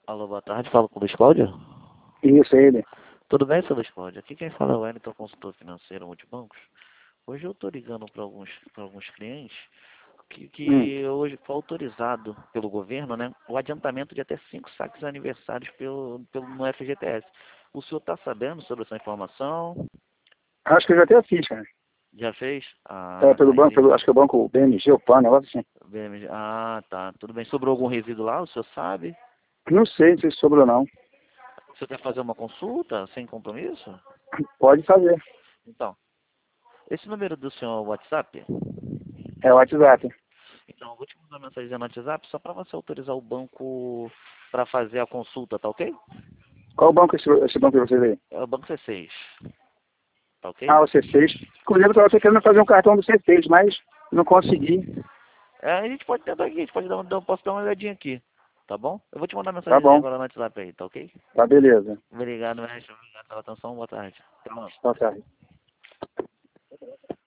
Alô, boa tarde. Falo com o Luiz Cláudio. Isso, é ele. Tudo bem, seu Luiz Cláudio? Aqui quem fala é o Wellington, consultor financeiro Multibancos. Hoje eu estou ligando para alguns clientes que hoje foi autorizado pelo governo, né, o adiantamento de até 5 saques aniversários no FGTS. O senhor está sabendo sobre essa informação? Acho que eu já até fiz, cara. Já fez? É, Ah, pelo tá, banco, entendi. acho que é o banco BMG, o PAN, negócio assim. BMG. Ah, tá. Tudo bem. Sobrou algum resíduo lá, o senhor sabe? Não sei se sobrou ou não. O senhor quer fazer uma consulta sem compromisso? Pode fazer. Então, esse número do senhor é o WhatsApp? É o WhatsApp. Então, eu vou te mandar uma mensagem no WhatsApp só para você autorizar o banco para fazer a consulta, tá ok? Qual banco é esse banco que vocês aí? É o banco C6, tá ok? Ah, o C6. Inclusive, eu estava querendo fazer um cartão do C6, mas não consegui. A gente pode tentar aqui, a gente pode posso dar uma olhadinha aqui, tá bom? Eu vou te mandar uma Tá mensagem bom. agora no WhatsApp aí, tá ok? Tá beleza. Obrigado, mestre. Obrigado pela atenção. Boa tarde. Até mais. Tá, tá.